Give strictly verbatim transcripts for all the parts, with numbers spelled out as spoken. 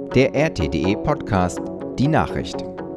Der R T D E Podcast, die Nachricht.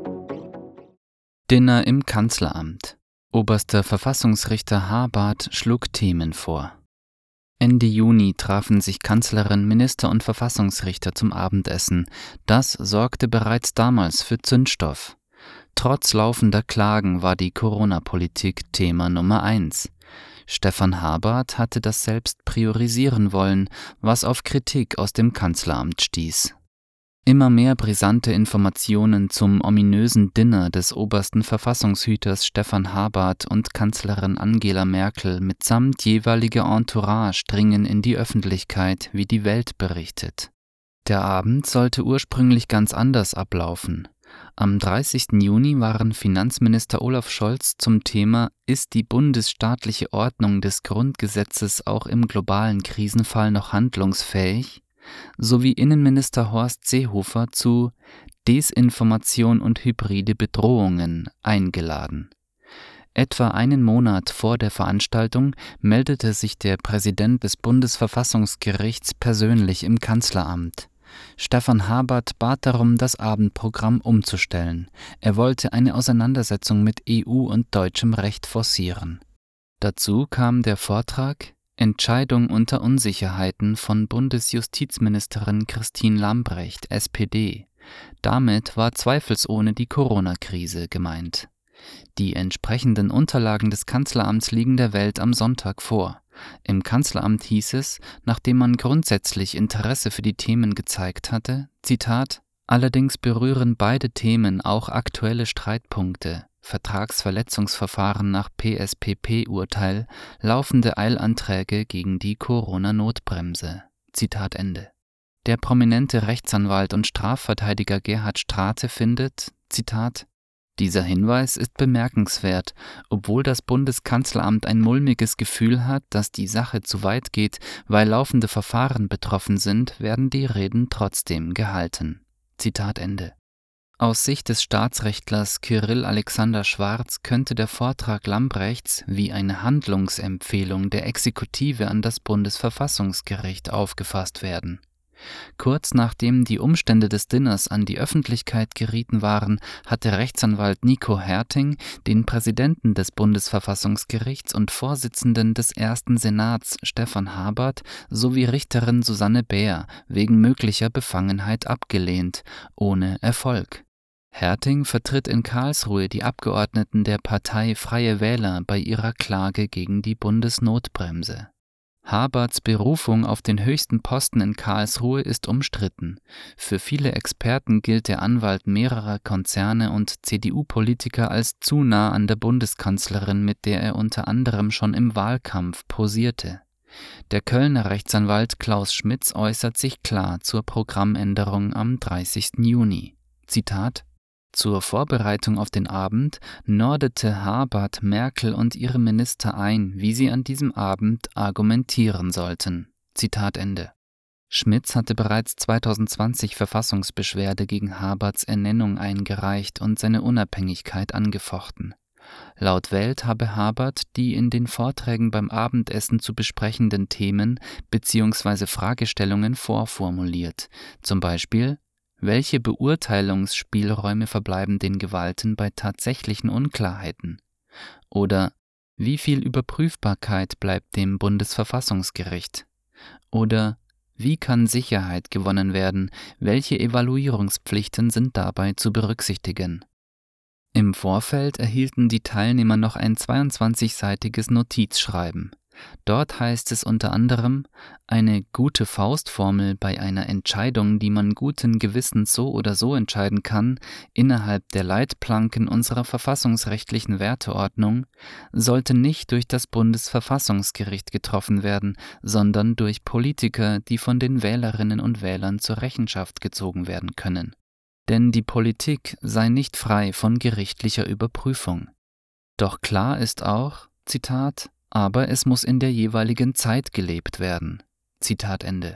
Dinner im Kanzleramt. Oberster Verfassungsrichter Habart schlug Themen vor. Ende Juni trafen sich Kanzlerin, Minister und Verfassungsrichter zum Abendessen. Das sorgte bereits damals für Zündstoff. Trotz laufender Klagen war die Corona-Politik Thema Nummer eins. Stefan Habart hatte das selbst priorisieren wollen, was auf Kritik aus dem Kanzleramt stieß. Immer mehr brisante Informationen zum ominösen Dinner des obersten Verfassungshüters Stefan Habart und Kanzlerin Angela Merkel mitsamt jeweiliger Entourage dringen in die Öffentlichkeit, wie die Welt berichtet. Der Abend sollte ursprünglich ganz anders ablaufen. Am dreißigsten Juni waren Finanzminister Olaf Scholz zum Thema „Ist die bundesstaatliche Ordnung des Grundgesetzes auch im globalen Krisenfall noch handlungsfähig?“ sowie Innenminister Horst Seehofer zu Desinformation und hybride Bedrohungen eingeladen. Etwa einen Monat vor der Veranstaltung meldete sich der Präsident des Bundesverfassungsgerichts persönlich im Kanzleramt. Stefan Habart bat darum, das Abendprogramm umzustellen. Er wollte eine Auseinandersetzung mit E U und deutschem Recht forcieren. Dazu kam der Vortrag Entscheidung unter Unsicherheiten von Bundesjustizministerin Christine Lambrecht, S P D. Damit war zweifelsohne die Corona-Krise gemeint. Die entsprechenden Unterlagen des Kanzleramts liegen der Welt am Sonntag vor. Im Kanzleramt hieß es, nachdem man grundsätzlich Interesse für die Themen gezeigt hatte, Zitat, allerdings berühren beide Themen auch aktuelle Streitpunkte, Vertragsverletzungsverfahren nach P S P P-Urteil, laufende Eilanträge gegen die Corona-Notbremse. Zitat Ende. Der prominente Rechtsanwalt und Strafverteidiger Gerhard Strate findet, Zitat, dieser Hinweis ist bemerkenswert, obwohl das Bundeskanzleramt ein mulmiges Gefühl hat, dass die Sache zu weit geht, weil laufende Verfahren betroffen sind, werden die Reden trotzdem gehalten. Zitat Ende. Aus Sicht des Staatsrechtlers Kyrill Alexander Schwarz könnte der Vortrag Lambrechts wie eine Handlungsempfehlung der Exekutive an das Bundesverfassungsgericht aufgefasst werden. Kurz nachdem die Umstände des Dinners an die Öffentlichkeit gerieten waren, hatte Rechtsanwalt Nico Herting den Präsidenten des Bundesverfassungsgerichts und Vorsitzenden des ersten Senats Stefan Habart sowie Richterin Susanne Bär wegen möglicher Befangenheit abgelehnt, ohne Erfolg. Herting vertritt in Karlsruhe die Abgeordneten der Partei Freie Wähler bei ihrer Klage gegen die Bundesnotbremse. Habarts Berufung auf den höchsten Posten in Karlsruhe ist umstritten. Für viele Experten gilt der Anwalt mehrerer Konzerne und C D U-Politiker als zu nah an der Bundeskanzlerin, mit der er unter anderem schon im Wahlkampf posierte. Der Kölner Rechtsanwalt Klaus Schmitz äußert sich klar zur Programmänderung am dreißigsten Juni. Zitat: Zur Vorbereitung auf den Abend nordete Habart Merkel und ihre Minister ein, wie sie an diesem Abend argumentieren sollten. Zitat Ende. Schmitz hatte bereits zweitausendzwanzig Verfassungsbeschwerde gegen Habarts Ernennung eingereicht und seine Unabhängigkeit angefochten. Laut Welt habe Habart die in den Vorträgen beim Abendessen zu besprechenden Themen bzw. Fragestellungen vorformuliert, zum Beispiel: Welche Beurteilungsspielräume verbleiben den Gewalten bei tatsächlichen Unklarheiten? Oder wie viel Überprüfbarkeit bleibt dem Bundesverfassungsgericht? Oder wie kann Sicherheit gewonnen werden? Welche Evaluierungspflichten sind dabei zu berücksichtigen? Im Vorfeld erhielten die Teilnehmer noch ein zweiundzwanzigseitiges Notizschreiben. Dort heißt es unter anderem, eine gute Faustformel bei einer Entscheidung, die man guten Gewissens so oder so entscheiden kann, innerhalb der Leitplanken unserer verfassungsrechtlichen Werteordnung, sollte nicht durch das Bundesverfassungsgericht getroffen werden, sondern durch Politiker, die von den Wählerinnen und Wählern zur Rechenschaft gezogen werden können. Denn die Politik sei nicht frei von gerichtlicher Überprüfung. Doch klar ist auch, Zitat, aber es muss in der jeweiligen Zeit gelebt werden. Zitat Ende.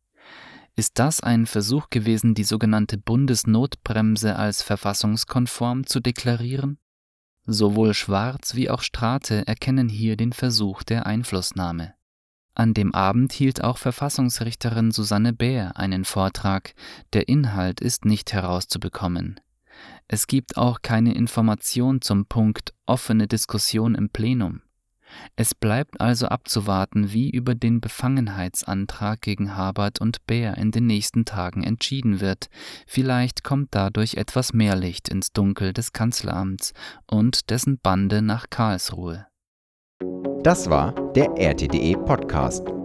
Ist das ein Versuch gewesen, die sogenannte Bundesnotbremse als verfassungskonform zu deklarieren? Sowohl Schwarz wie auch Strate erkennen hier den Versuch der Einflussnahme. An dem Abend hielt auch Verfassungsrichterin Susanne Bär einen Vortrag. Der Inhalt ist nicht herauszubekommen. Es gibt auch keine Information zum Punkt offene Diskussion im Plenum. Es bleibt also abzuwarten, wie über den Befangenheitsantrag gegen Habart und Bär in den nächsten Tagen entschieden wird. Vielleicht kommt dadurch etwas mehr Licht ins Dunkel des Kanzleramts und dessen Bande nach Karlsruhe. Das war der R T D E Podcast.